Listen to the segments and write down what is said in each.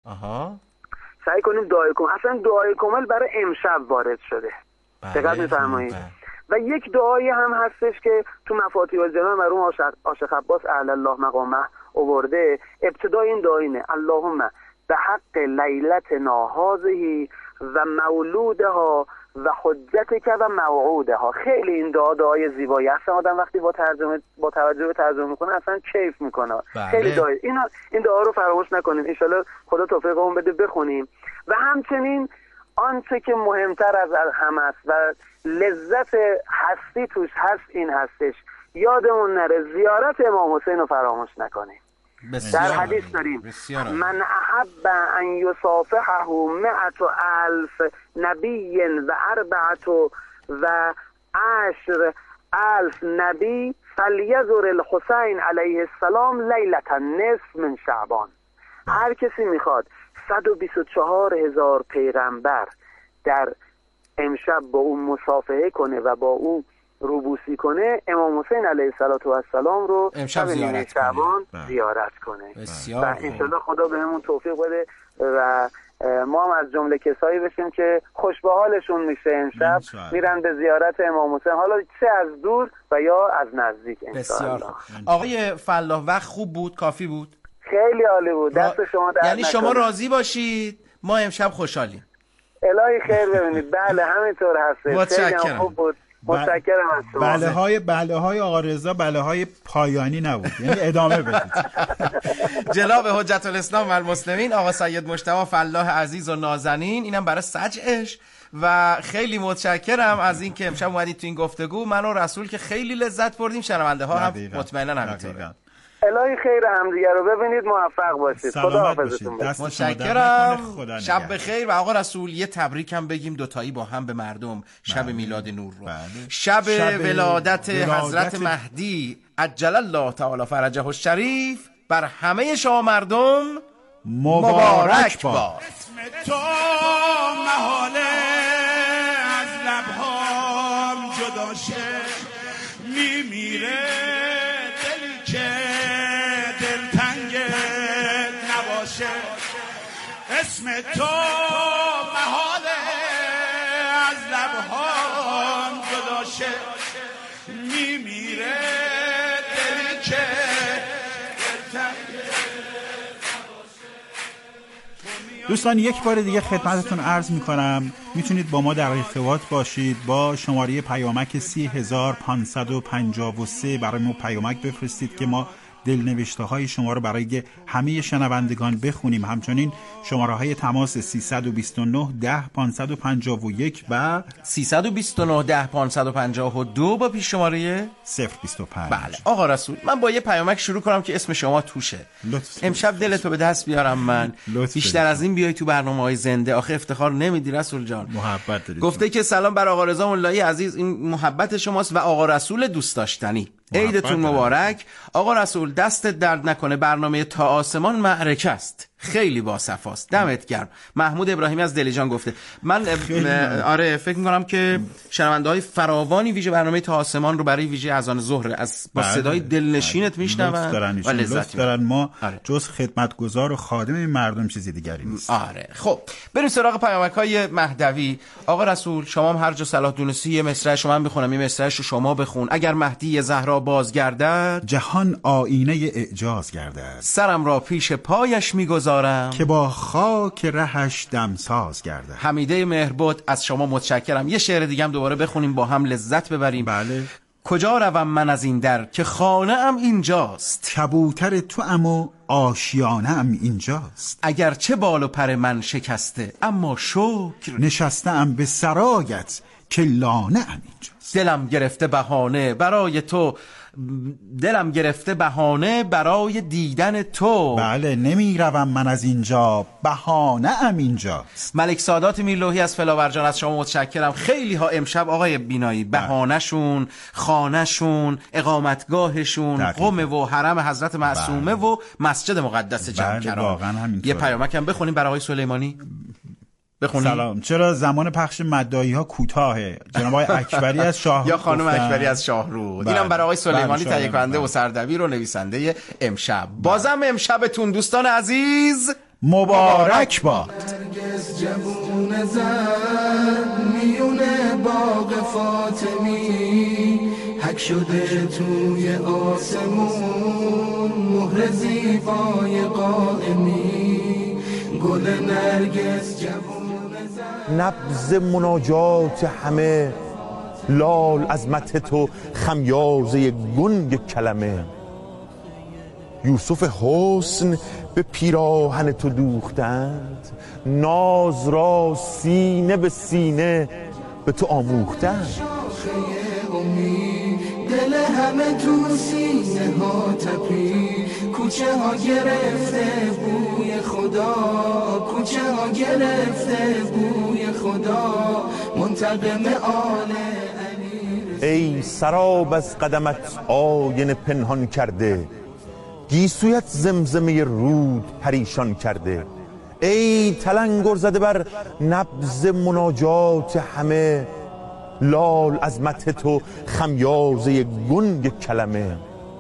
سعی کنیم دعای کامل، اصلا دعای کامل برای امشب وارد شده. دقت می‌فرمایید. و یک دعایی هم هستش که تو مفاتیح الجنان مرحوم عاشق عباس اعلی الله مقامه آورده. ابتدای این دعا اینه: اللهم به حق لیلتنا هذه و مولودها و حجتک و موعودها. خیلی این دعای زیبایی هست. آدم وقتی با توجه به ترجمه میکنه اصلا کیف میکنه. خیلی دعا. این دعا رو فراموش نکنیم. ان شاءالله خدا توفیقمون بده بخونیم. و همچنین آنچه که مهمتر از همه است و لذت هستی توش هست این هستش، یادمون نره زیارت امام حسین رو فراموش نکنیم. در حدیث داریم من احب ان یصافحه 100,000 نبی و 14,000 نبی فلیزر الحسین علیه السلام لیلة النصف من شعبان. هر کسی میخواد 124,000 پیغمبر در امشب با اون مصافحه کنه و با اون روبوسی کنه، امام حسین علیه السلام رو امشب زیارت کنه. و انشالله خدا بهمون توفیق بده و ما هم از جمله کسایی بشیم که خوش به حالشون میشه امشب میرن به زیارت امام حسین، حالا چه از دور و یا از نزدیک. بسیار آقای فلاح وقت خوب بود؟ کافی بود؟ خیلی عالی بود. دست شما در یعنی شما راضی باشید، ما امشب خوشحالیم. الهی خیر ببینید. بله همینطور هست. خیلی خوب بود. متشکرم از شما. بله های آقا رضا بله های پایانی نبود، یعنی ادامه بدید. جناب حجت الاسلام و المسلمین آقا سید مجتبی فلاح عزیز و نازنین، اینم برای سجعش. و خیلی متشکرم از این که امشب اومدید تو این گفتگو. من و رسول که خیلی لذت بردیم، شنونده ها هم مطمئنا همینطوره. الهی خیر همدیگه رو ببینید، موفق باشید. خدا حافظتون باشه. متشکرم. شب بخیر. و آقا رسول یه تبریک هم بگیم دوتایی با هم به مردم شب میلاد نور رو. شب ولادت حضرت مهدی عجل الله تعالی فرجه الشریف بر همه شما مردم مبارک باد. اسم تو محاله از لبهام جدا شه، میمیره دلی که دلتنگت نباشه. اسم تو محاله از لبهام جدا شه، میمیره دلی که دوستان یک بار دیگه خدمتتون عرض میکنم میتونید با ما در ارتباط باشید با شماره پیامک 30553 برای ما پیامک بفرستید که ما دلنوشته های شما رو برای همه شنوندگان بخونیم. همچنین شماره های تماس 329 10 551 و 329 10 552 با پیش شماره 025. بله آقا رسول، من با یه پیامک شروع کنم که اسم شما توشه. امشب دلتو به دست بیارم من. بیشتر از این بیای تو برنامه‌های زنده، آخه افتخار نمیدی رسول جان. محبت دارید. گفته که سلام بر آقا رضا ملایی عزیز، این محبت شماست و آقا رسول دوست داشتنی. عیدتون مبارک. آقا رسول دستت درد نکنه، برنامه تا آسمان معرکه است، خیلی با صفاست، دمت گرم. محمود ابراهیمی از دلیجان گفته. من آره فکر میکنم که شنونده های فراوانی ویژه برنامه تا آسمان رو برای ویژه اذان ظهر از با صدای دلنشینت میشنون و لذت دارن. ما جز خدمتگزار و خادم این مردم چیزی دیگری نیست. آره خب بریم سراغ پیامک های مهدوی. آقا رسول شما هم هر جا صلاح دونستی یه مصرع شما هم بخونم، یه مصرعش رو شما بخون. اگر مهدی زهرا بازگردد جهان آینه اعجاز گردد، سرم را پیش پایش میگذارم که با خاک رهش دمساز گردد. حمیده مهربود از شما متشکرم. یه شعر دیگه هم دوباره بخونیم با هم لذت ببریم. بله. کجا روم من از این در که خانه ام اینجاست، کبوتر تو ام و آشیانه ام اینجاست. اگر چه بال و پر من شکسته اما شکر نشسته ام به سرایت که لانه ام اینجاست. دلم گرفته بهانه برای دیدن تو. بله نمی روم من از اینجا، بهانه ام اینجاست. ملک سادات میرلوحی از فلاورجان از شما متشکرم. خیلی ها امشب آقای بینایی بهانه‌شون، خانه‌شون، اقامتگاهشون قم و حرم حضرت معصومه و مسجد مقدس جمکران. یه پیامک هم بخونیم برای آقای سلیمانی. بخونیم. سلام. چرا زمان پخش مدعی ها کوتاهه؟ جناب آقای اکبری از شاهرود یا خانم اکبری از شاهرود. اینم برای آقای سلیمانی تهیه کننده و سردبیر و نویسنده امشب. بازم امشبتون دوستان عزیز مبارک باد. نرگس جوون زن میونه باغ فاطمی، حک شده توی آسمون مهر زیبای قائمی. گل نرگس جوون زن، نبض مناجات همه، لال از مدح تو خمیازه گنگ کلمه. یوسف حسن به پیراهن تو دوختند، ناز را سینه به سینه به تو آموختند. شاخه امید دل همه تو سینه ها تپی، کوچه ها گرفته بوی خدا، کوچه ها گرفته بوی خدا، منتقم آل علی. ای سراب از قدمت آینه پنهان کرده، گیسویت زمزمه رود پریشان کرده. ای تلنگر زده بر نبض مناجات همه، لال از مدح تو خمیازه گنگ کلمه.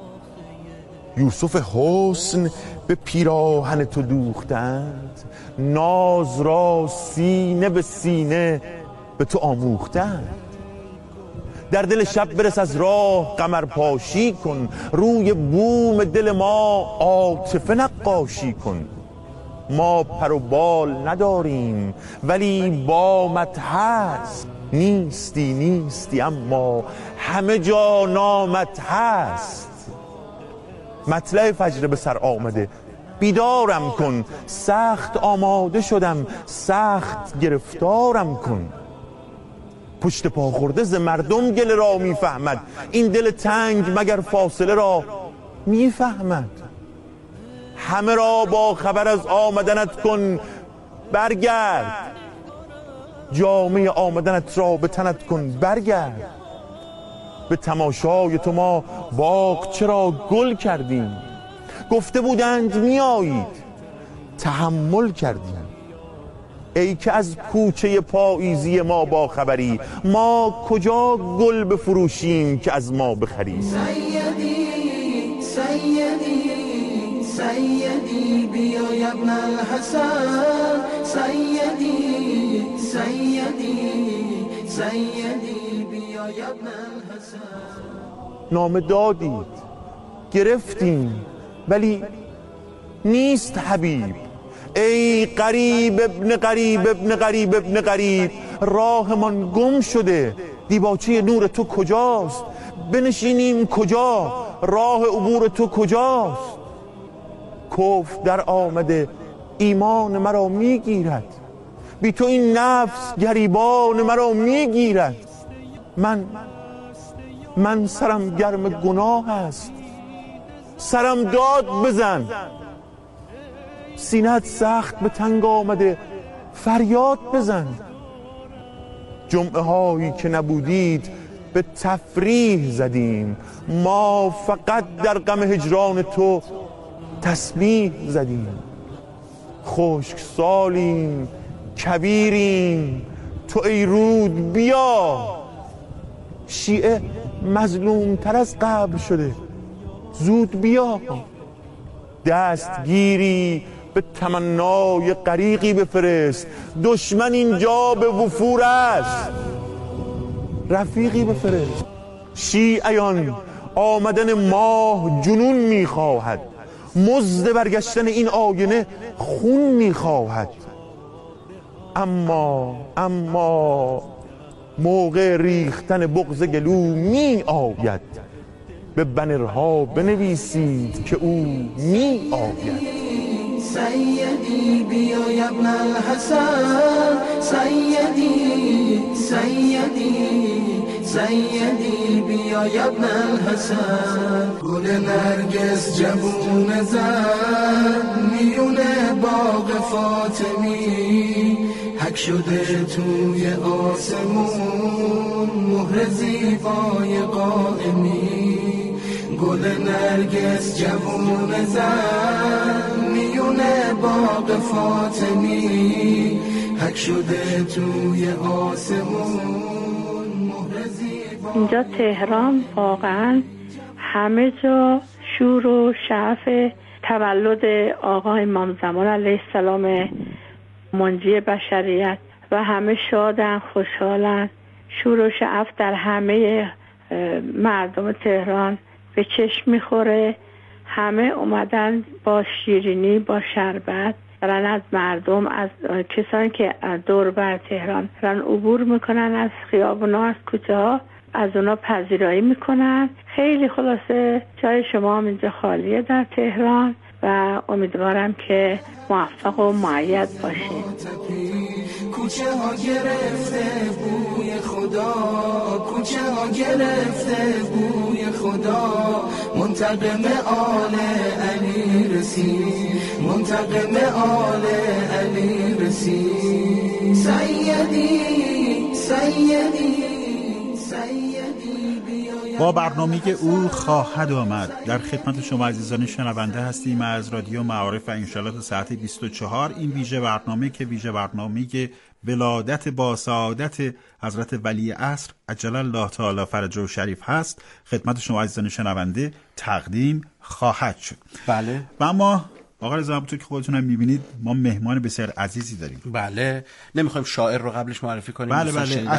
یوسف حسن به پیراهن تو دوختند، ناز را سینه به سینه به تو آموختند. در دل شب برس از راه قمر پاشی کن، روی بوم دل ما عاطفه نقاشی کن. ما پر و بال نداریم ولی بامت هست، نیستی نیستی اما همه جا نامت هست. مطلع فجر به سر آمده، بیدارم کن. سخت آماده شدم، سخت گرفتارم کن. پشت پا خورده ز مردم گله را میفهمد، این دل تنگ مگر فاصله را میفهمد. همه را با خبر از آمدنت کن برگرد، جامه آمدنت را به تنت کن برگرد. به تماشای تو ما باغ چرا گل کردیم، گفته بودند میایید تحمل کردیم. ای که از کوچه پاییزی ما با خبری، ما کجا گل بفروشیم که از ما بخری. سیدی سیدی سیدی بیا ابن الحسن، سیدی سیدی سیدی بیا ابن الحسن. نامه دادید گرفتیم ولی نیست حبیب. ای قریب ابن قریب ابن قریب ابن قریب، راهمان گم شده، دیباچه نور تو کجاست؟ بنشینیم کجا؟ راه عبور تو کجاست؟ کفر در آمده ایمان مرا میگیرد، بی تو این نفس گریبان مرا میگیرد. من سرم گرم گناه است، سرم داد بزن. سینه‌ات سخت به تنگ آمده، فریاد بزن. جمعه هایی که نبودید به تفریح زدیم، ما فقط در غم هجران تو تسبیح زدیم. خشک سالیم کبیریم تو ای رود بیا، شیعه مظلوم تر از قبل شده زود بیا. دستگیری به تمنای غریقی بفرست، دشمن اینجا به وفور است رفیقی بفرست. شیعیان آمدن ماه جنون میخواهد، مزد برگشتن این آینه خون میخواهد. اما موقع ریختن بغض گلو می آید، به بنرها بنویسید که او می آید. سیدی بیا ابن الحسن، سیدی سیدی سیدی بیا ابن الحسن. گل نرگس جوون زن میونه باغ فاطمی، حک شده توی آسمون مهر زیبای قائمی. گل نرگس جوون زن میونه باغ فاطمی، حک شده توی آسمون مهر زیبای. اینجا تهران واقعا همه جا شور و شعف تولد آقا امام زمان علیه السلام منجی بشریت و همه شادن، خوشحالن. شور و شعف در همه مردم تهران به چشم میخوره. همه اومدن با شیرینی، با شربت دارن از مردم، از کسانی که دور بر تهران دارن عبور میکنن از خیابونا، از کوچه ها، از اونا پذیرایی میکنن. خیلی خلاصه جای شما هم اینجا خالیه در تهران و امیدوارم که موفق و مؤید باشید. کوچه ها گرفته بوی خدا، کوچه ها گرفته بوی خدا، منتقم آل علی رسید، منتقم آل علی رسید. سیدی سیدی با برنامه او خواهد آمد در خدمت شما عزیزان شنونده هستیم از رادیو معارف و انشالله تا ساعت 24. این ویژه برنامه که ویژه برنامه ولادت با سعادت حضرت ولی عصر عجل الله تعالی فرجه شریف هست خدمت شما عزیزان شنونده تقدیم خواهد شد. بله. و اما آقا رضا همونطور که خودتون هم میبینید ما مهمان بسیار عزیزی داریم. بله. نمیخوایم شاعر رو قبلش معرفی کنیم. بله.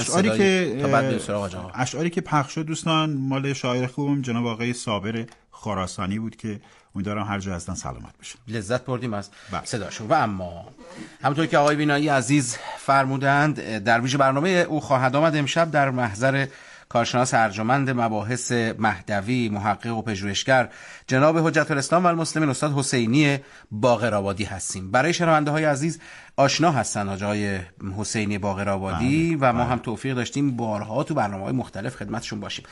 اشعاری که پخش شد دوستان مال شاعر خوبم جناب آقای صابر خراسانی بود که امیدوارم هر جا هستن سلامت باشن. لذت بردیم از صداشون. و اما همونطور که آقای بینایی عزیز فرمودند در ویژه برنامه او خواهد آمد امشب در محضر کارشناس ارجمند مباحث مهدوی، محقق و پژوهشگر جناب حجت الاسلام و المسلمین استاد حسینی باقرآبادی هستیم. برای شنونده های عزیز آشنا هستن آقای حسینی باقرآبادی و ما هم توفیق داشتیم بارها تو برنامه‌های مختلف خدمتشون باشیم.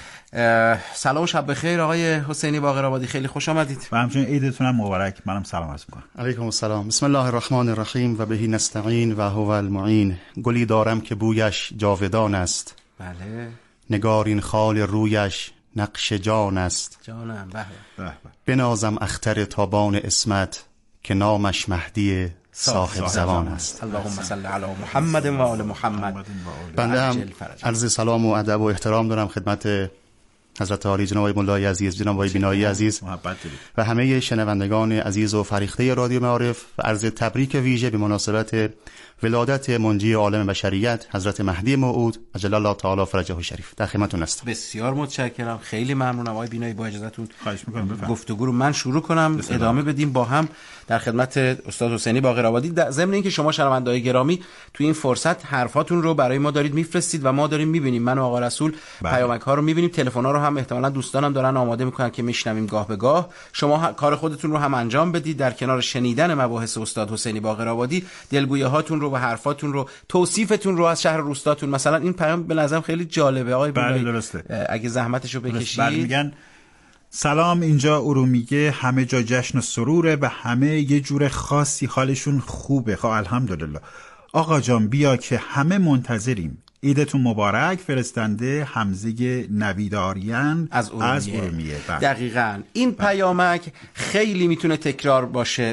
سلام و شب بخیر آقای حسینی باقرآبادی، خیلی خوش آمدید. و همچنین عیدتون هم مبارک. منم سلام عرض می‌کنم. علیکم السلام. بسم الله الرحمن الرحیم و بهی نستعین و هو المعین. گلی دارم که بویش جاودان است. بله. نگارین خال رویش نقش جان است. جانم. به. بنازم اختر تابان اسمت که نامش مهدی صاحب زبان است. اللهم صل علی محمد و آل محمد. بنده هم عرض سلام و ادب و احترام دارم خدمت حضرت عالی جناب مولای عزیز، جناب آقای بینایی عزیز و همه شنوندگان عزیز و فریخته رادیو معارف و عرض تبریک ویژه به مناسبت ولادت منجی عالم بشریت حضرت مهدی موعود عجل الله تعالی فرجه شریف. در خدمتتون هستم. بسیار متشکرم، خیلی ممنونم آقای بینایی. با اجازهتون خواهش می‌کنم گفتگو رو من شروع کنم، ادامه بدیم با هم در خدمت استاد حسینی باقرآبادی. ضمن اینکه شما شنونده‌های گرامی تو این فرصت حرفاتون رو برای ما دارید میفرستید و ما داریم می‌بینیم، من و آقا رسول پیامک‌ها رو می‌بینیم، تلفن‌ها رو هم احتمالاً دوستانم دارن آماده می‌کنن که میشنویم گاه به گاه. شما کار خودتون رو هم انجام بدید، در کنار شنیدن مباحث استاد حسینی باقرآبادی دلگویی‌هاتون رو و حرفاتون رو، توصیفتون رو از شهر روستاتون، مثلا این پیام به نظرم خیلی جالبه آقای بینایی. درسته. اگه زحمتشو بکشید. میگن سلام، اینجا ارومیه همه جا جشن و سروره و همه یه جور خاصی حالشون خوبه. خب الحمدلله. آقا جان بیا که همه منتظریم. عیدتون مبارک. فرستنده حمزه نویداریان از ارومیه. دقیقاً این پیامک خیلی میتونه تکرار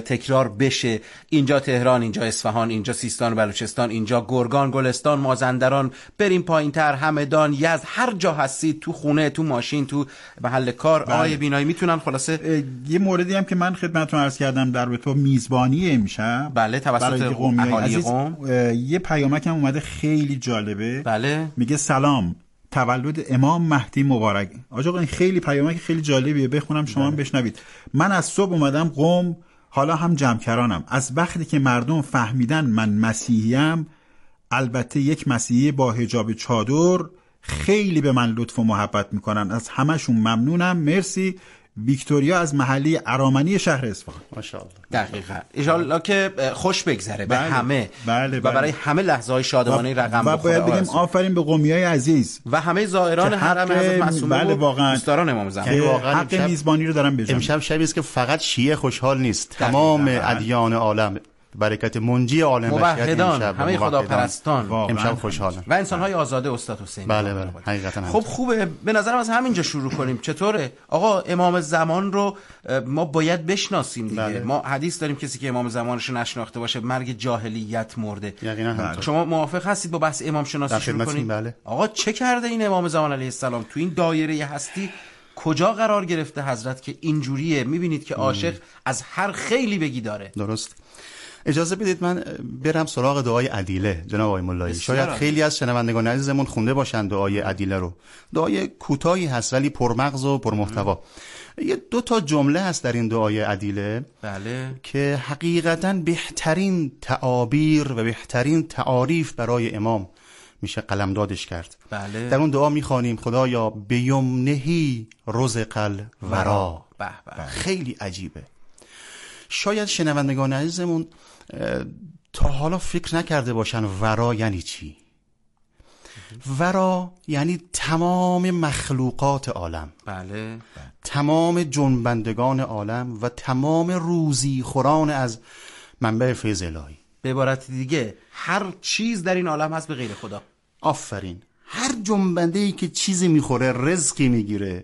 بشه. اینجا تهران، اینجا اصفهان، اینجا سیستان و بلوچستان، اینجا گرگان، گلستان، مازندران، بریم پایینتر، همدان، یزد، هر جا هستید، تو خونه، تو ماشین، تو محل کار. آقای بینایی میتونن خلاصه یه موردی هم که من خدمتتون عرض کردم در تو میزبانی امشب بله توسط اهالی قم یه پیامک هم اومده خیلی جالبه. بله. میگه سلام، تولد امام مهدی مبارک. آقا این خیلی پیامک خیلی جالبیه، بخونم شما هم بشنوید. من از صبح اومدم قم، حالا هم جمکرانم. از وقتی که مردم فهمیدن من مسیحیم، البته یک مسیحی با حجاب چادر، خیلی به من لطف و محبت میکنن. از همشون ممنونم. مرسی. ویکتوریا از محله ارامنی شهر اصفهان. ماشاءالله. دقیقاً. ان شاءالله که خوش بگذره به همه. بله. و برای همه لحظه‌های شادمانه رقم بخوره. و باید بگیم آفرین به قمیای عزیز و همه زائران حرم حضرت معصومه و دوستداران امام زمان. حق میزبانی رو دارن بزنن. امشب شبی است که فقط شیعه خوشحال نیست، تمام ادیان عالم برکت منجی عالم بشریت همه خداپرستان امشب خوشحالن و انسان‌های آزاده استاد حسینی. بله حقیقتا. خب خوبه، به نظرم از همینجا شروع کنیم. چطوره آقا امام زمان رو ما باید بشناسیم دیگه. بله. ما حدیث داریم کسی که امام زمانش رو نشناخته باشه مرگ جاهلیت مرده. یقینا همینطور. شما موافق هستید با بحث امام شناسی شروع کنیم؟ بله. آقا چه کرده این امام زمان علیه السلام تو این دایره هستی؟ کجا قرار گرفته حضرت که اینجوریه؟ میبینید که عاشق از هر خیلی بگی داره. درست. اجازه بدید من برم سراغ دعای عدیله جناب آقای ملایی. شاید خیلی از شنوندگان عزیزمون خونده باشن دعای عدیله رو. دعای کوتاهی هست ولی پرمغز و پرمحتوا. یه 2 جمله هست در این دعای عدیله بله که حقیقتاً بهترین تعابیر و بهترین تعاریف برای امام میشه قلمدادش کرد. بله. در اون دعا میخوانیم خدایا بیمنهی رزق الورا. خیلی عجیبه. شاید شنوندگان عزیزمون تا حالا فکر نکرده باشن ورا یعنی چی. ورا یعنی تمام مخلوقات عالم. بله. تمام جنبندگان عالم و تمام روزی خوران از منبع فیض الهی. به عبارت دیگه هر چیز در این عالم هست به غیر خدا. آفرین. هر جنبنده‌ای که چیزی میخوره، رزقی میگیره،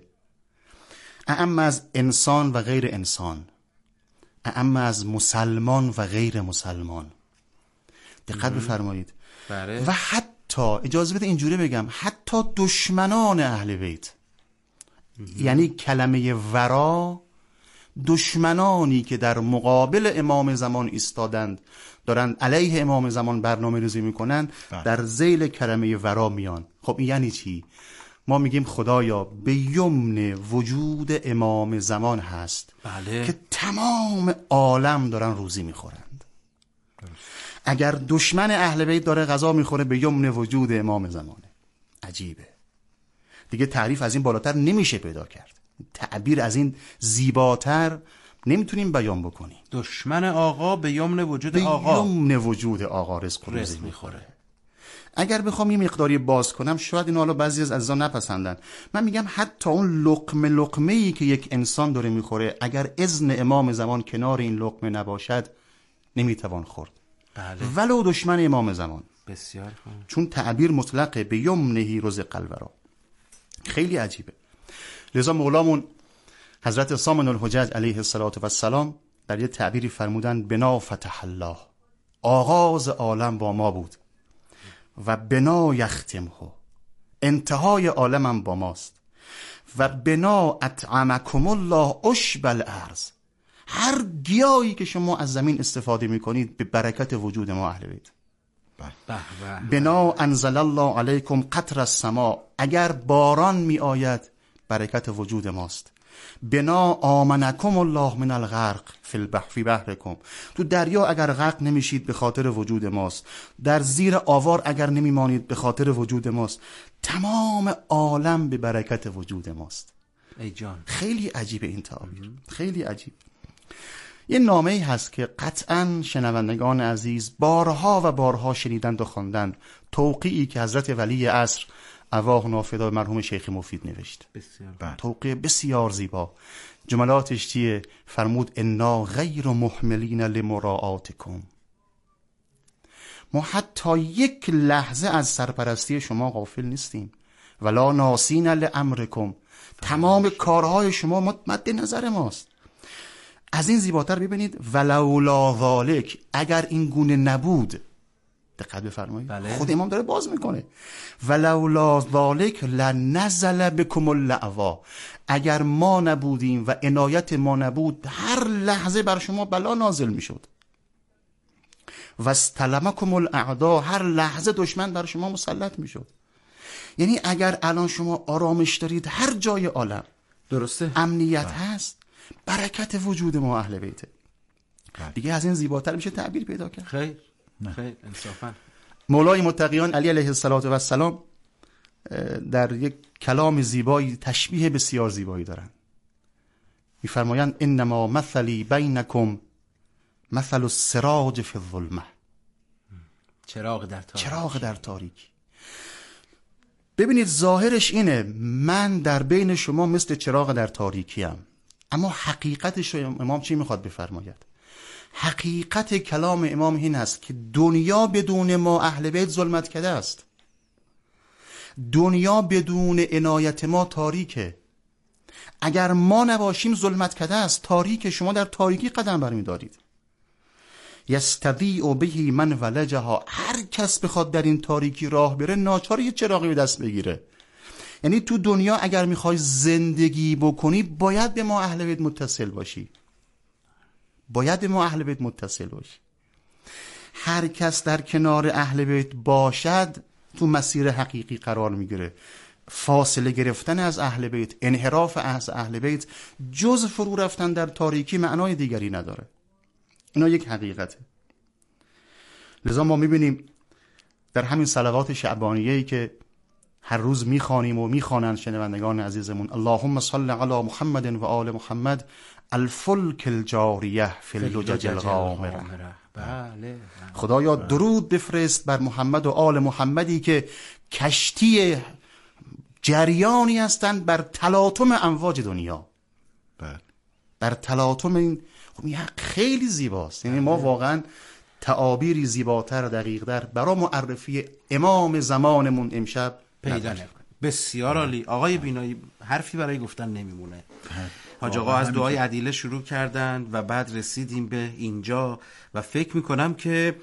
اعم از انسان و غیر انسان، اعم از مسلمان و غیر مسلمان. دقت بفرمایید. بله. و حتی اجازه بده اینجوری بگم، حتی دشمنان اهل بیت، یعنی کلمه ورا، دشمنانی که در مقابل امام زمان ایستادند دارن علیه امام زمان برنامه ریزی میکنن در ذیل کلمه ورا میان. خب این یعنی چی؟ ما میگیم خدایا به یمن وجود امام زمان هست. بله. که تمام عالم دارن روزی میخورند. اگر دشمن اهل بیت داره غذا میخوره به یمن وجود امام زمانه. عجیبه دیگه. تعریف از این بالاتر نمیشه پیدا کرد. تعبیر از این زیباتر نمیتونیم بیان بکنیم. دشمن آقا به یمن وجود آقا، به یمن وجود آقا رزق میخوره. اگر بخوام یه مقداری باز کنم، شاید اینو حالا بعضی از عزیزان نپسندن، من میگم حتی اون لقمه‌ای که یک انسان داره میخوره، اگر اذن امام زمان کنار این لقمه نباشد نمیتوان خورد. بله. ولو دشمن امام زمان. بسیار خوب. چون تعبیر مطلقه به یمنهی رزق الورا. خیلی عجیبه. لذا مولامون حضرت سامن الحجج علیه السلام در یه تعبیری فرمودن بنا فتح الله، آغاز عالم با ما بود، و بنا یختمه، انتهای عالمم با ماست، و بنا اطعمکم الله عشب الارض، هر گیاهی که شما از زمین استفاده میکنید به برکت وجود ما اهل بیت. بنا انزل الله علیکم قطر السماء، اگر باران می آید برکت وجود ماست. بنا آمنکم الله من الغرق فی بحرکم، تو دریا اگر غرق نمیشید به خاطر وجود ماست. در زیر آوار اگر نمیمانید به خاطر وجود ماست. تمام عالم به برکت وجود ماست. ای جان خیلی عجیبه این تعبیر. خیلی عجیب. یه نامه‌ای هست که قطعاً شنوندگان عزیز بارها و بارها شنیدند و خواندن، توقیعی که حضرت ولی عصر ارواح نافذه مرحوم شیخ مفید نوشت. توقیع بسیار زیبا. جملاتش چیه؟ فرمود انا غیر محملین لمراعاتکم، ما حتی یک لحظه از سرپرستی شما غافل نیستیم. ولا ناسین لامرکم، تمام کارهای شما مد نظر ماست. از این زیباتر ببینید ولولا ذالک، اگر این گونه نبود، دقت بفرمایید. بله. خود امام داره باز میکنه ولولا ذالک لنزل بكم اللعوا، اگر ما نبودیم و عنایت ما نبود هر لحظه بر شما بلا نازل میشد. واستلمکم الاعداء، هر لحظه دشمن بر شما مسلط میشد. یعنی اگر الان شما آرامش دارید هر جای عالم، درسته، امنیت هست، برکت وجود ما اهل بیته. دیگه از این زیباتر میشه تعبیر پیدا کرد. خیر انصافا. مولای متقیان علی علیه السلام در یک کلام زیبایی تشبیه بسیار زیبایی دارن. میفرمایند انما مثلی بینکم مثل السراج فی الظلمه، چراغ در تاریکی. ببینید ظاهرش اینه من در بین شما مثل چراغ در تاریکیم، اما حقیقتش رو امام چی میخواد بفرماید؟ حقیقت کلام امام این است که دنیا بدون ما اهل بیت ظلمت کده است. دنیا بدون عنایت ما تاریکه. اگر ما نباشیم ظلمت کده است، تاریک. شما در تاریکی قدم برمی دارید. یستضیء به من ولجها، هر کس بخواد در این تاریکی راه بره ناچار یه چراغی به دست بگیره. یعنی تو دنیا اگر میخوای زندگی بکنی باید به ما اهل بیت متصل باشی، باید به ما اهل بیت متصل باشی. هر کس در کنار اهل بیت باشد تو مسیر حقیقی قرار میگیره. فاصله گرفتن از اهل بیت، انحراف از اهل بیت جز فرو رفتن در تاریکی معنای دیگری نداره. اینا یک حقیقته. لذا ما میبینیم در همین صلوات شعبانیه‌ای که هر روز میخوانیم و میخوانند شنوندگان عزیزمون، اللهم صل علی محمد و آل محمد الفلک الجاریه فی اللجج الغامره. بله. خدایا درود بفرست بر محمد و آل محمدی که کشتی جریانی هستند بر تلاطم امواج دنیا. بله. بر تلاطم این، خب این خیلی زیباست. یعنی ما واقعا تعابیری زیباتر دقیق‌تر برای معرفی امام زمانمون امشب پیدا نکنیم. بسیار عالی. آقای بینایی حرفی برای گفتن نمیمونه. حاج آقا از دعای عدیله شروع کردند و بعد رسیدیم به اینجا و فکر میکنم که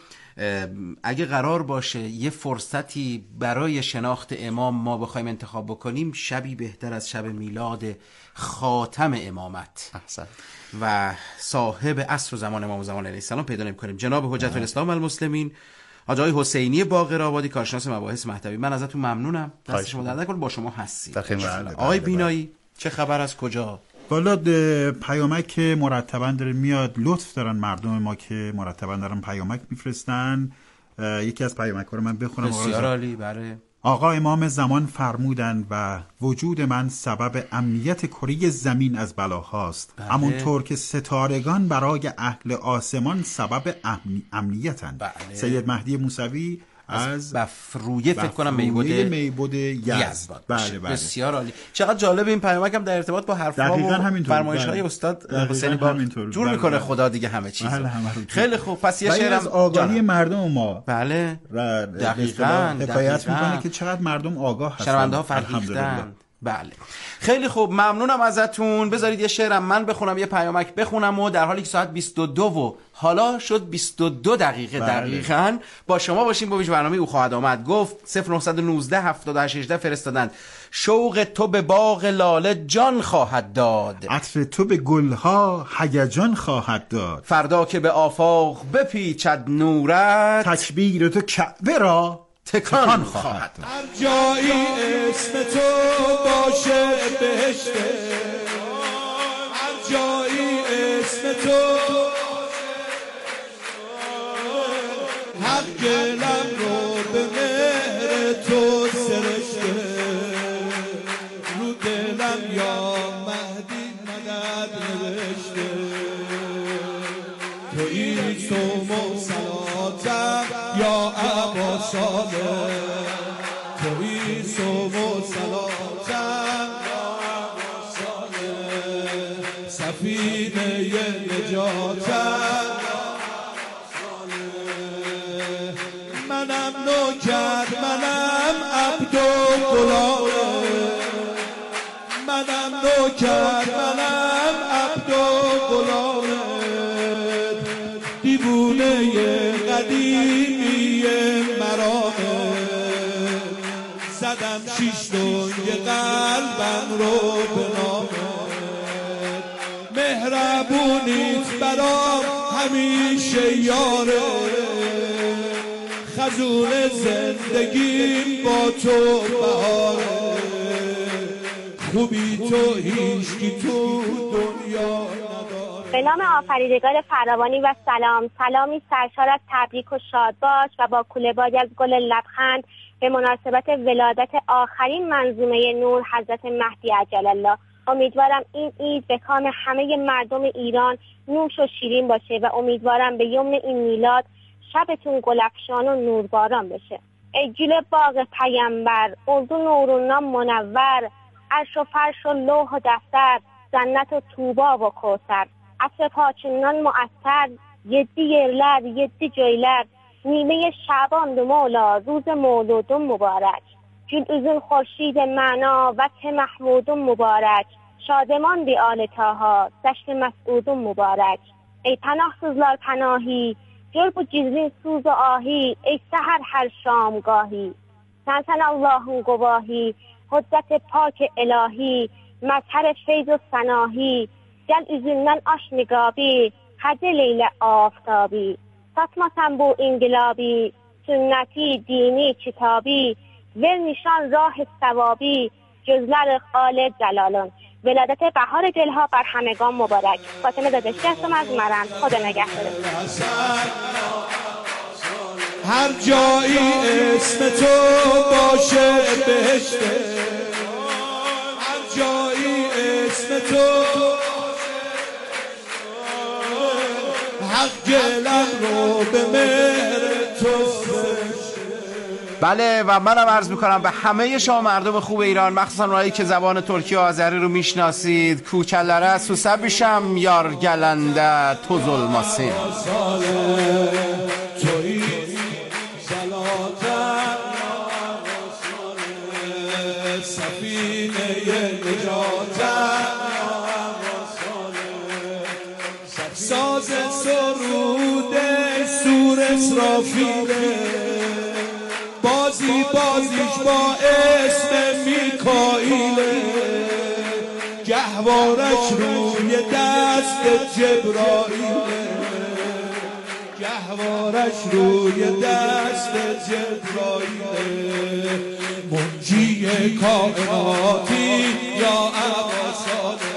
اگه قرار باشه یه فرصتی برای شناخت امام ما بخوایم انتخاب بکنیم، شبی بهتر از شب میلاد خاتم امامت احسن و صاحب عصر و زمان امام زمان علیه السلام پیدا نمی‌کنیم. جناب حجت الاسلام و المسلمین حاج آقای حسینی باقرآبادی، کارشناس مباحث مهدوی، من ازتون ممنونم. دست شما درد نکنه، با شما هستید. آقای بینایی چه خبر، از کجا؟ بالا پیامک که مرتبا داره میاد، لطف دارن مردم ما که مرتبا دارن پیامک میفرستن. یکی از پیامک ها رو من بخونم. بسیار عالی. بله. آقا امام زمان فرمودند و وجود من سبب امنیت کره زمین از بلاهاست. بله. همونطور که ستارگان برای اهل آسمان سبب امنیتند. بله. سید مهدی موسوی از بفرویه فکر کنم میبود یزد. بله. بسیار عالی. چقدر جالب این پیامک هم در ارتباط با حرف‌ها و فرمایش‌های استاد حسینی با جور میکنه. خدا دیگه همه چیز. خیلی خوب. پس یه شعرم از آگاهی مردم ما. بله. دقیقاً حکایت میکنه که چقدر مردم آگاه هستن. شنونده‌ها فرهیختن. بله. خیلی خوب، ممنونم ازتون. بذارید یه شعرم من بخونم، یه پیامک بخونم و در حالی که ساعت 22 و حالا شد 22 دقیقه دقیقاً با شما باشیم. با برنامه او خواهد آمد. گفت 0919 78 فرستادن. شوق تو به باغ لاله جان خواهد داد، عطر تو به گلها هیجان خواهد داد. فردا که به آفاق بپیچد نورت، تکبیر تو کعبه را تکان خواهد داد. هر جایی اسم تو باشه بهشته، هر جایی اسم تو هر گلم رو به مهر تو سرشته، رو دلم یا مهدی مدد نوشته، تویی صوم و صلاتم یا ابا صالح، تویی صوم و صلاتم یا ابا صالح، سفینه نجاتم یا ابا صالح، منم نوکر منم عبد و غلام، منم نوکر منم عبد و غلام، دیوونه قدیمی مرامه، زدم شیش دنگ قلبم رو به نامه، مهربونیت برام همیشه یاره، خزون زندگی با تو بهاره، خوبی تو هیچکی تو دنیا نداره. به نام آفریدگار فراوانی و سلامی سرشار از تبریک و شاد باش و با کوله‌بادی از گل لبخند به مناسبت ولادت آخرین منظومه نور حضرت مهدی عجل الله. امیدوارم این عید به کام همه مردم ایران نوش و شیرین باشه و امیدوارم به یمن این میلاد شبتون گلفشان و نورباران بشه. ای گل باغ پیامبر، اردو نورونام منور، عرش و فرش و لوح و دفتر، جنت و توبا و کوثر، عطر پاچنان معطر، یدی yerler یدی جöyler، نیمه شعبان دو مولا، روز مولودون مبارک، گل üzün خورشید معنا، وجه محمودون مبارک، شادمان بی آل طاها، دشت مسعودون مبارک. ای پناهسوزlar پناهی، گل bu gizlin سوز و آهی، ای سحر هر شامگاهی، sen Allah'ın گواهی، قدرت پاک الهی مظهر فیض و سناهی گل üzünden aşmigabi خجل لیل آفتابی satmasam bu انقلابی سنتی دینی کتابی ول نشان راه ثوابی جزلر خالد جلالان. ولادت بهار دلها بر همگان مبارک. فاطمه داداشی هستم از مرند. خدا نگهدار. هر جایی اسم تو باشه بهشته، هر جایی اسم تو حق گلم رو به مهر تو. بله و منم عرض میکنم به همه شما مردم خوب ایران، مخصوصا اونایی که زبان ترکی و آذری رو میشناسید، کوچلره سوسه بیشم یار گلنده تو ظلماسین. ساز سرود سور اسرافیله، بازی بازیش با اسم میکائیله، گهوارش روی دست جبرائیله، گهوارش روی دست جبرائیله، منجی کائناتی یا عباساله.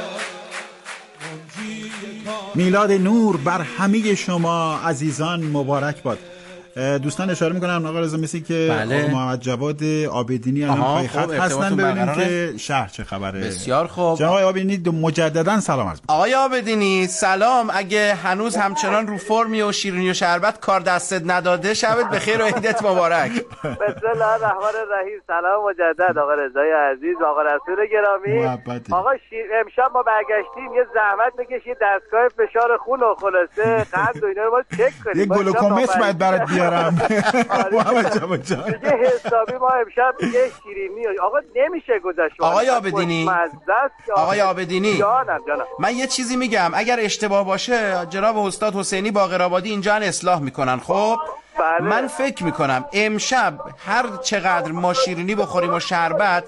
میلاد نور بر همه شما عزیزان مبارک باد. دوستان اشاره میکنم آقا رضا مثل که بله. آقا محمد جواد آبدینی الان پای خط هستن، ببینیم که شهر چه خبره. بسیار خوب جناب آبدینی مجددا سلام عرض می‌کنم. آقای آبدینی سلام. اگه هنوز همچنان رو فرمی و شیرینی و شربت کار دستت نداده، شبت بخیر و عیدت مبارک. بسم الله الرحمن الرحیم. سلام مجدد آقا رضای عزیز و آقا رسول گرامی. آقا امشب ما برگشتیم، یه زحمت بکشید دستگاه فشار خون و خلاصه قند و اینا رو ما چک کنیم. یه گلوکومتر باید برات بیارم. محمد جواد جان دیگه حسابی ما امشب دیگه شیرینی آقا نمیشه گذشت. آقای آبدینی، آقای آبدینی جانم. من یه چیزی میگم، اگر اشتباه باشه جناب استاد حسینی باقرآبادی اینجا اصلاح میکنن. خب بله. من فکر میکنم امشب هر چقدر ما شیرینی بخوریم و شربت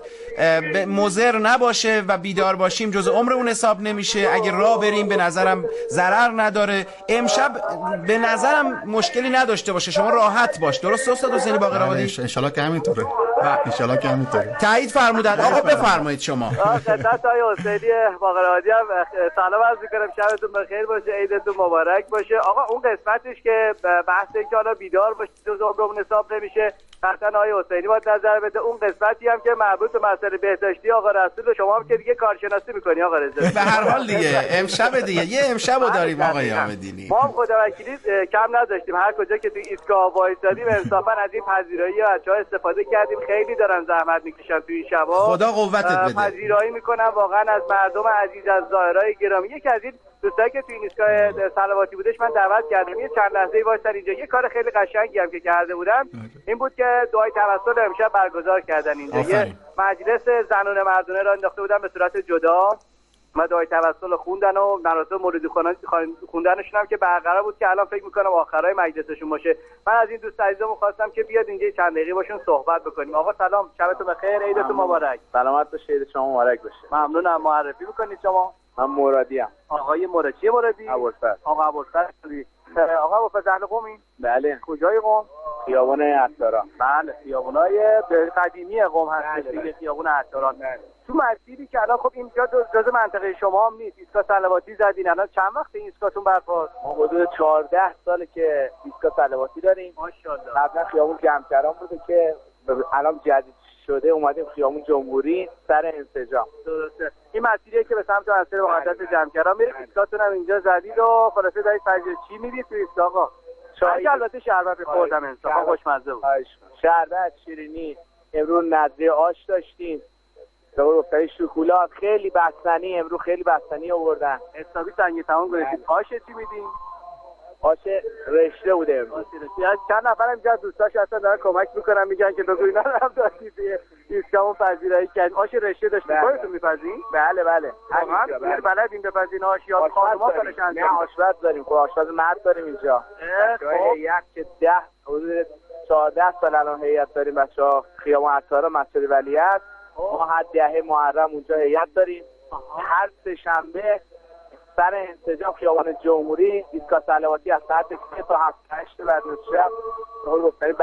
مضر نباشه و بیدار باشیم جز عمرمون حساب نمیشه. اگه راه بریم به نظرم ضرر نداره. امشب به نظرم مشکلی نداشته باشه، شما راحت باش. درست استاد حسینی باقرآبادی؟ ان شاء الله که همینطوره. ان شاء الله که همینطوره. تایید فرمودن. آقا بفرمایید شما. خدمت آقای حسینی باقرآبادی هم سلام عرض می‌کنم. شبتون بخیر باشه، عیدتون مبارک باشه. آقا اون قسمتش که بحث اینکه حالا بیدار باشه جز عمرمون حساب نمیشه، قطعا آقای حسینی باید نظر بده. اون قسمتی هم که مربوط به مسئله بهداشتی آقا رسول، شما هم که دیگه کارشناسی می‌کنی آقا رضا. به هر حال دیگه امشب دیگه یه امشبو داریم آقای آبدینی. ما هم خداوکیلی کم نداشتیم، هر کجا که تو ایستگاه وایسادیم انصافا از این پذیرایی بچه‌ها استفاده کردیم. خیلی دارن زحمت میکشن تو این شبا. خدا قوتت بده. پذیرایی میکنم واقعا از مردم عزیز، از ظاهرای گرامی. یکی از این دوستایی که تو این ایستگاه صلواتی بودش من دعوت کردم یه چند لحظه‌ای وایسن اینجا. یه کار خیلی قشنگی هم که کرده بودن این بود که دعای توسل امشب برگزار کردن اینجا. یه مجلس زنان مردونه را انداخته بودن به صورت جدا و دعای توسل خوندن و مراسم مولدی خوندنشون هم که برقرار بود که الان فکر میکنم آخرای مجلسشون باشه. من از این دوست عزیزمون خواستم که بیاد اینجا چند دقیقه باشون صحبت بکنیم. آقا سلام، شبتون بخیر، عیدتون مبارک. سلامت باشید، عید شما مبارک باشه. ممنونم. معرفی میکنید شما؟ من مرادیم. آقای مرادی. چیه مرادی؟ ابوالفضل. آقا ابوالفضل. آقا ابوالفضل اهل قمی؟ بله. کجای قم؟ خیابان عطاران. بله، خیابونای قدیمی قم هست دیگه، خیابون عطاران. تو مسیری که الان خب اینجا جزء منطقه شما هم نیست، ایستگاه صلواتی زدین. الان چند وقت این ایستگاهتون برپاست؟ ما حدود 14 ساله که ایستگاه صلواتی داریم. ماشاءالله. قبلا خیابون جمکران بوده که الان جدید شده اومدیم خیابون جمهوری سر انسجام. درسته. این مسیریه که به سمت مسیر مقدس جمکران میره. ایستگاهتون هم اینجا زدید و خلاصه دارید فجر چی میرید تو ایستگاه آقا؟ چای البته شربت خوردم انصافا خوشمزه بود. شربت، شیرینی، امروز نذری آش داشتیم. دور افتادی شکلات، خیلی بستنی، امروز خیلی بستنی آوردن. حسابی تنگ تمام گرفتید. آش چی میدین؟ آش رشته بوده امروز. چند نفر اینجا دوستاش هستن دارن کمک میکنن، میگن که بگو اینا رو هم داشتید ایستگاهمون پذیرایی کرد. آش رشته داشتید. خودتون میپذین؟ بله بله. همین بلدین بپذین آش یا خانم‌ها کارش انجام؟ نه آشپز داریم. خب آشپز مرد داریم اینجا. خب یک که 10 حدود 14 سال الان هیئت داریم بچه‌ها. خیابان عطاران مسجد ولیعصر ما هر 10 محرم اونجا هیئت داریم. هر سه شنبه سر انسجام خیابان جمهوری ایستگاه صلواتی از ساعت 3 تا 7-8 بعد از شب